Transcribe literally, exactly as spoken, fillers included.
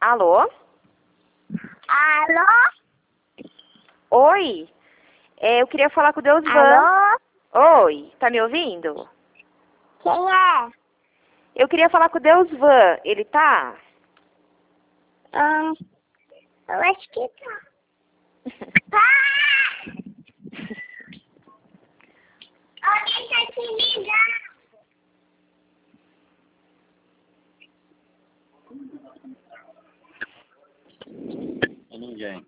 Alô? Alô? Oi? É, eu queria falar com o Deusvan. Alô? Oi, tá me ouvindo? Quem é? Eu queria falar com o Deusvan. Ele tá? Hum, eu acho que tá. Ah! Alguém tá te ligando. Ninguém.